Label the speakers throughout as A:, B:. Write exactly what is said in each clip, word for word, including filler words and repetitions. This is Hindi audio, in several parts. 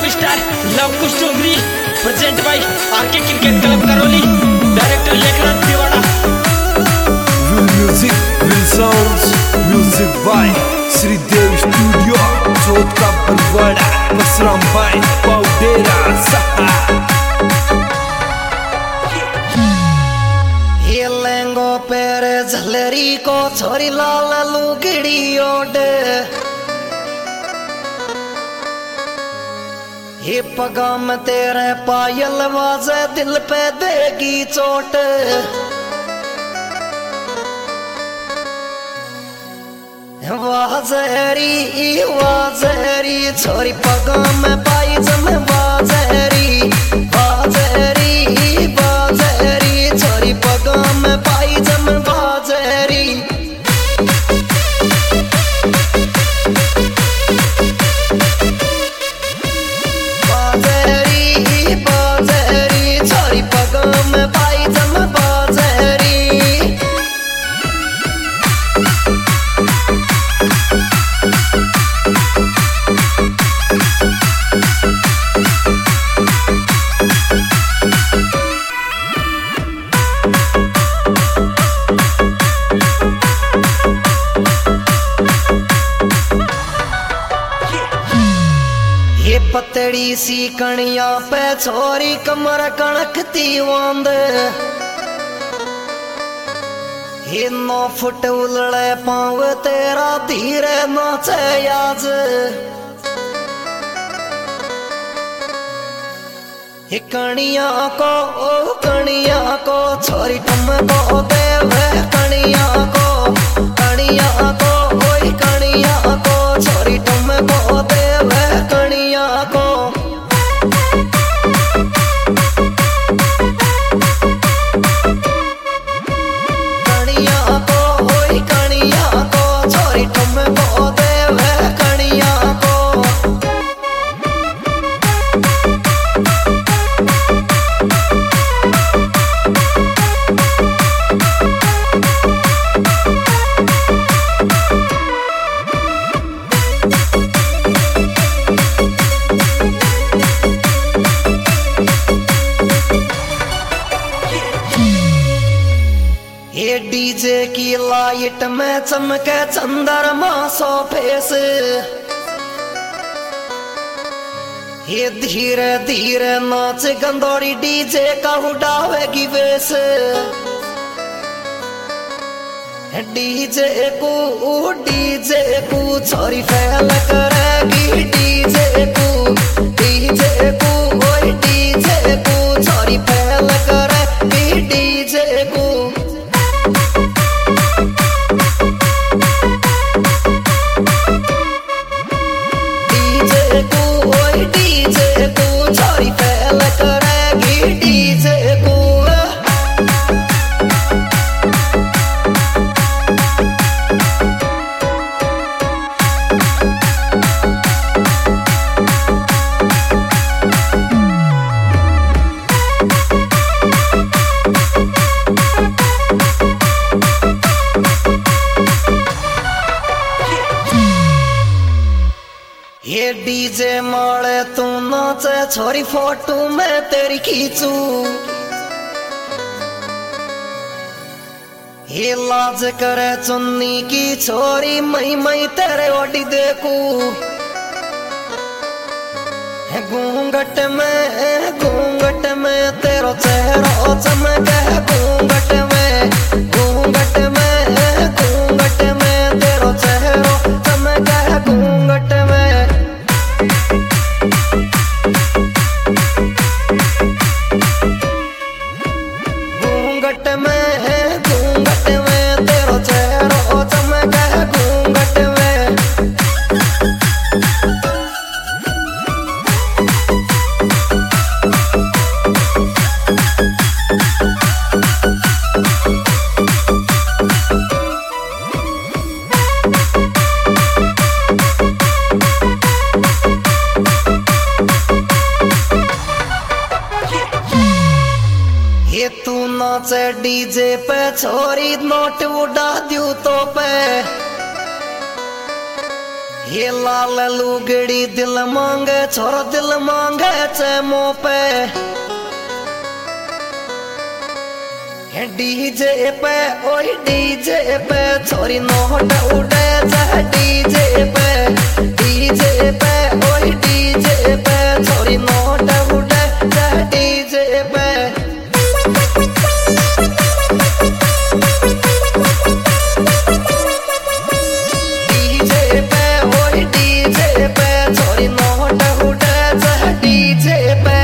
A: Superstar Luv Kush Dongri present by RK cricket club Karauli, director Lekhnath Tiwada.
B: Will music, will sounds, music by Shridev studio, Chauth Ka Barwara, Masram भाई, पाउडेरा सहा।
C: ये लहंगो पैर झलरी को छोरी लाल लुगड़ी ओढ़, ये पगाम तेरे पायल वाजे दिल पे देगी चोट। वाजहरी वाजहरी छोरी पगाम पाई जम वाजहरी, वाजहरी वाजहरी छोरी पगाम पाई जम वाजहरी। पतड़ी सी कणिया पे छोरी कमर कणकती वांद, ये नौ फुट उलड़े पाँव तेरा धीरे नाचे आज। ये कणिया को ओ कणिया को छोरी तुम को देवे कणिया को, कणिया को ओए कणिया को छोरी तुम को देवे कणिया को। कणिया को ओए कणिया को छोरी तुम को देवे कणिया को। ये डीजे की लाइट में चमके चंद्रमा सो फेस, ये धीरे धीरे नाच गंदोरी डीजे का उड़ावेगी वेश। डीजे को डीजे को छोरी फैल करेगी डीजे को, डीजे को ओए डीजे को छोरी फैल करेगी डीजे को। ये डीजे माले तू नाचे छोरी फोटो में तेरी खींचू, ये लाज करे चुन्नी की छोरी मई मई तेरे ओडी देखू। घूंघट में घूंघट में तेरो चेहरा चमके, घूंघट में घूंघट में घूंघट में तेरो चेहरा चमके घूंघट में। घूंघट में घूंघट में तेरो चेहरा चमके घूंघट में। ये तू नाचे डीजे पे छोरी नोट उड़ा दियो तो पे, ये लाल लुगड़ी दिल मांगे छोरा दिल मांगे चैमो पे डीजे पे ओए डीजे पे छोरी नोट उड़े जा डीजे पे डीजे पे ओए डीजे पे छोरी नोट उड़े जा डीजे पे डीजे पे ओए डीजे पे छोरी नोट उड़े जा डीजे पे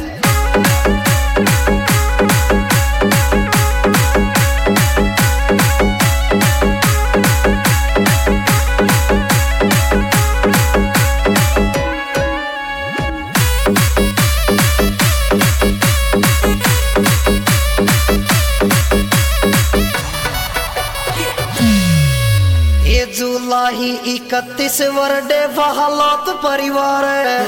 C: जुलाई इकतीस वर्डे बहालत परिवार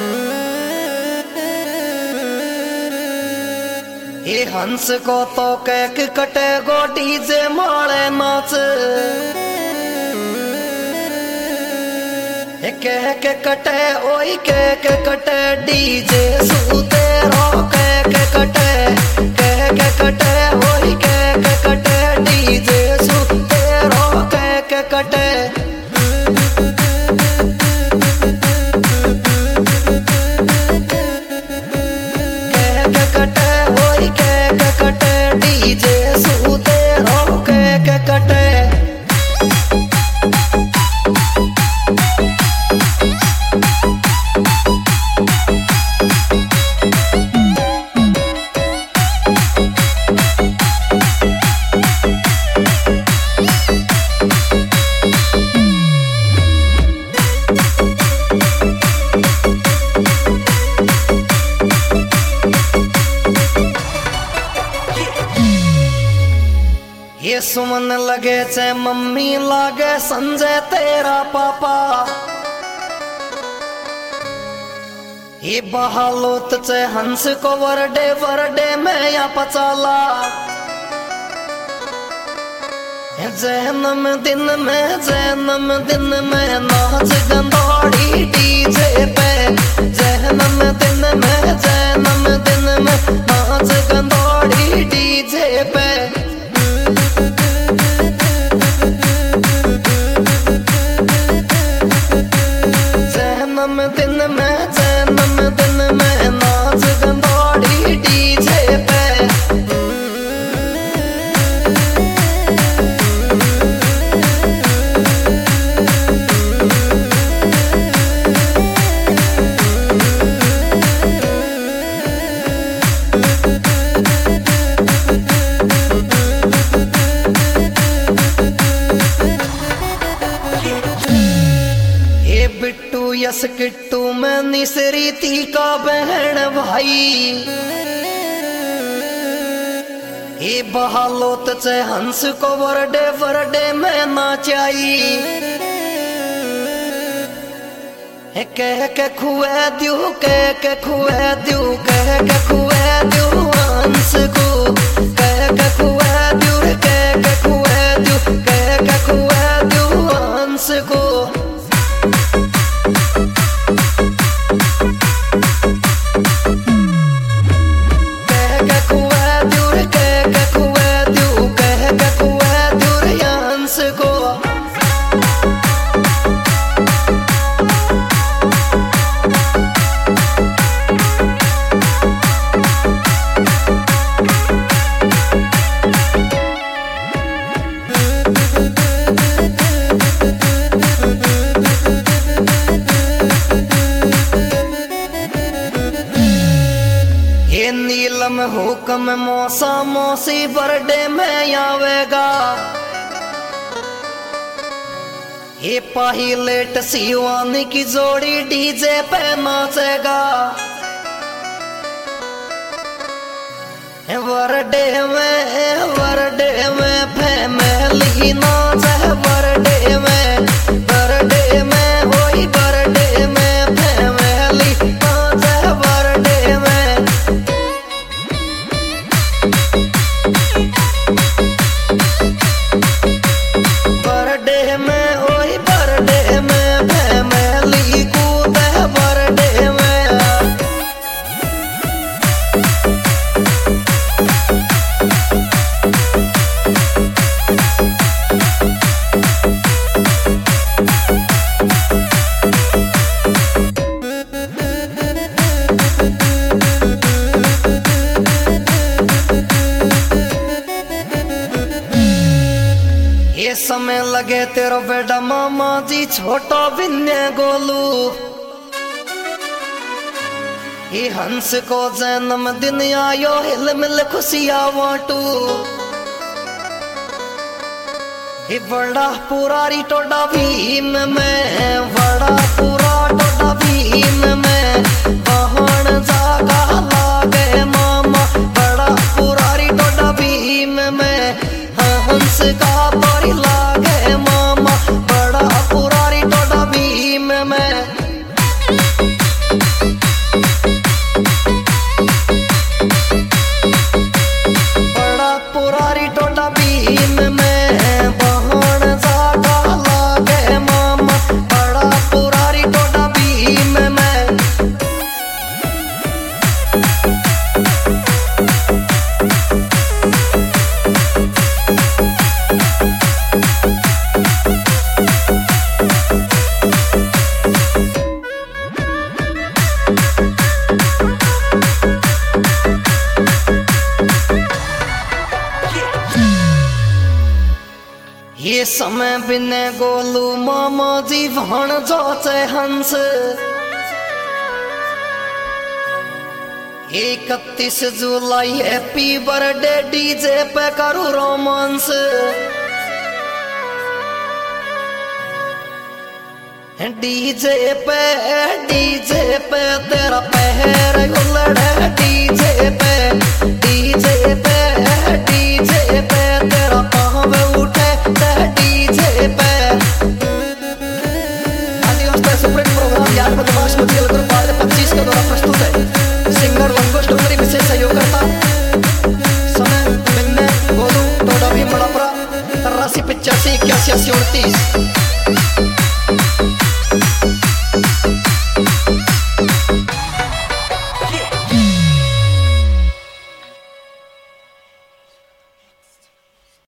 C: ये हंस को तो कैक कटे गो डीजे मारे नाच कह के कटे ओई कह के कटे डीजे सूते रो कह के कटे कह के कटे ओई कह के कटे डीजे सूते रो कह के कटे डीजे सूते रो कह के कटे ये सुमन लगे चे मम्मी लागे संजय तेरा पापा ये बहालोत चे हंस को वरडे वरडे में या पचाला जन्म दिन में जन्म दिन में नाच गंदौड़ी डीजे पे जन्म दिन में जन्म दिन में नाच गंदौड़ी डीजे पे जन्म दिन में जन्म दिन में नाच गंदौड़ी डीजे पे बिट्टू यस किट्टू में निसरी थी का बहन भाई ये बहालोत चे हंस को वरडे वरडे में नाचाई कह के खुए द्यू कह के खुए द्यू कह के खुए द्यू हंस को कह के खुए द्यू कह के खुए द्यू कह के खुए द्यू हंस को नीलम हुक्म मौसा मौसी बर्थडे में आवेगा ये पायलट सिवानी की जोड़ी डीजे पे नाचेगा बर्थडे में बर्थडे में फैमिली नाच बर्थडे में बर्थडे में होई बर्थडे में फैमिली नाच बर्थडे में बर्थडे में ओए बर्थडे में समय लगे तेरो बेटा मामा जी छोटो बिन्ने गोलू ये हंस को जन्म दिन आयो हिल मिल खुशियां वाटू ये बड़ा पुरारी टोडा भीम में बड़ा पूरा टोडा भीम में बहन जागा लागे मामा बड़ा पुरारी टोडा भीम में हंस का परी लागे मामा बड़ा पुरारी टोडा भीम में बड़ा पुरारी टोडा भीम में ये समय बिने गोलू मामा जी भण जोचे हंस इकतीस जुलाई हैप्पी बर्थडे डीजे पे करूँ रोमांस डीजे पे